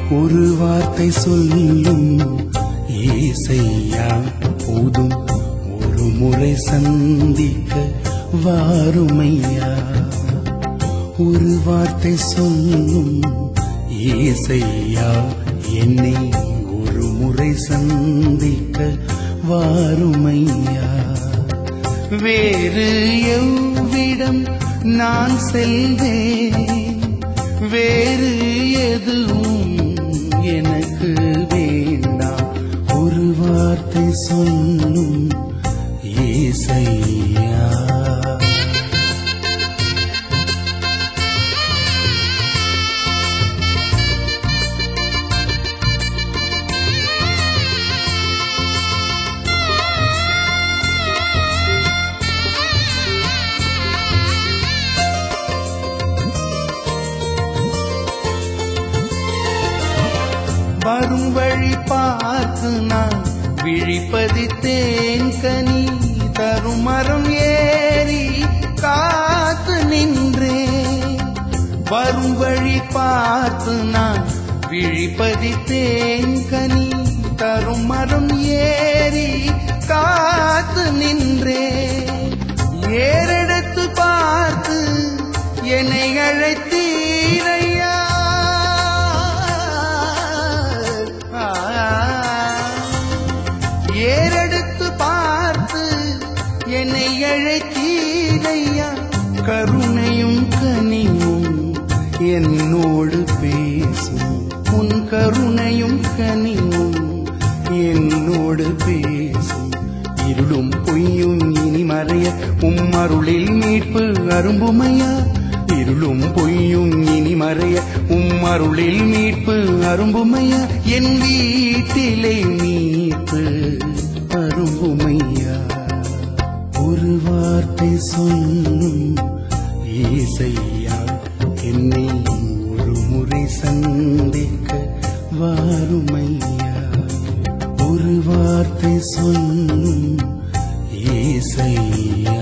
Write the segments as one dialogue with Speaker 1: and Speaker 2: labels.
Speaker 1: ஒரு வார்த்தை சொல்லும் ஏசையா போதும், ஒரு முறை சந்திக்க வாருமையா. ஒரு வார்த்தை சொல்லும் ஏசையா, என்னை ஒரு முறை சந்திக்க வாருமையா. வேறு எவ்விடம் நான் செல்வேன், வேறு எதுவும் எனக்கு வேண்டாம். ஒரு வார்த்தை சொல்லும் ஏசையா. வரும் வழி பார்த்து நான் விழிப்பதித்தேன், கனி தரும் மரம் ஏறி காத்து நின்றேன். வரும் வழி பார்த்து நான் விழிப்பதித்தேன், கனி தரும் மரம் ஏறி காத்து நின்றேன். ஏறெடுத்து பார்த்து என்னை அழைத்தீரையா, ஏறெடுத்து பார்த்து என்னை அழைத்தீரையா. கருணையும் கனியும் என்னோடு பேசும், உன் கருணையும் கனியும் என்னோடு பேசும். இருளும் பொய்யும் இனி மறைய உம்மருளில் மீட்பு அரும்புமையா. இருளும் பொய்யும் இனி மறைய உம்மருளில் மீட்பு அரும்புமையா. என் வீட்டிலே மீட்பு அரும்புமையா. ஒரு வார்த்தை சொல்லும் ஏசையா, என்னை ஒரு முறை சந்திக்க வாருமையா. ஒரு வார்த்தை சொல்லும் ஏசையா.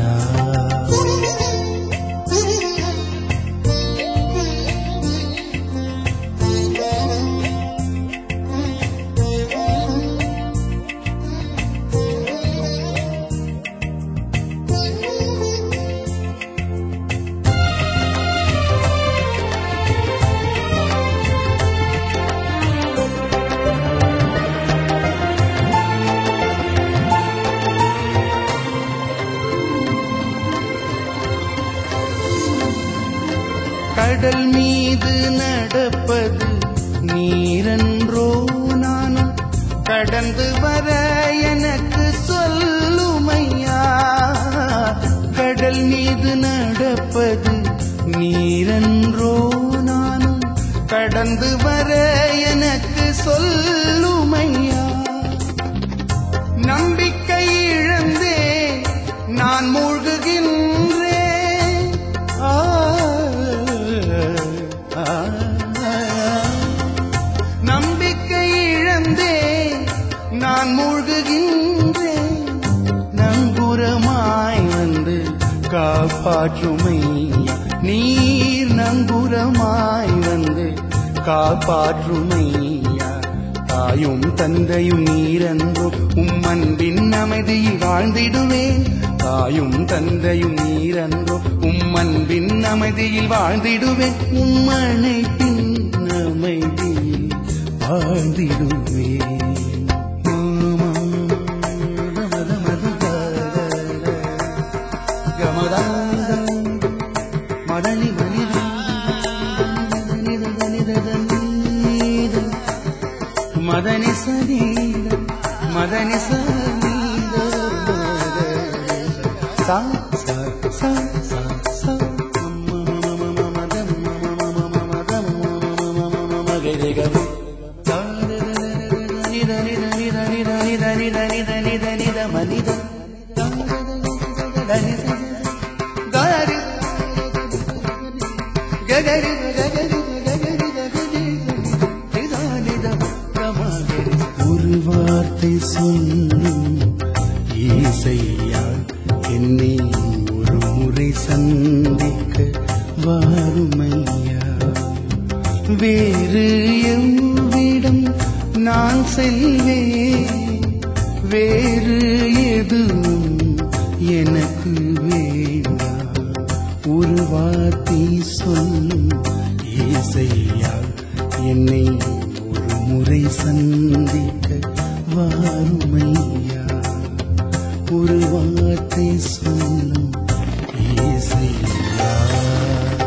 Speaker 1: கடல் மீது நடப்பது நீரன்றோ, நானும் கடந்து வர எனக்கு சொல்லுமையா. கடல் மீது நடப்பது நீரன்றோ, நானும் கடந்து வர எனக்கு சொல்லுமையா. நம்பிக்கை இழந்தே நான் மூழ்குகின்றேன், நம்பிக்கை இழந்தே நான் மூழ்குகின்றேன். நங்கூரமாய் வந்து காப்பாற்றுமையா, நீர் நங்கூரமாய் வந்து காப்பாற்றுமையா. தாயும் தந்தையும் நீரன்றோ, உம்மன்பின் அமைதியில் வாழ்ந்திடுவேன். தாயும் தந்தையும் நீரன்றோ, உம்மன்பின் அமைதியில் வாழ்ந்திடுவேன். உம்மனைப்பின் அமைதியில் வாழ்ந்திடுவேன். மதனி மதனி சனீத மதனி சனீத சா சா சா சா சா ஒரு வார்த்தை சொல்லும் ஏசையா, என்னை ஒரு முறை சந்திக்க வாருமையா. வேறு எவ்விடம் நான் செல்வேன், வேறு எதுவும் எனக்கு வேண்டாம். ஒரு வார்த்தை சொல்லும் இசையா, என்னை ஒரு முறை சந்திக்க வாருமையா. ஒரு வார்த்தை சொல்லும் இசையா.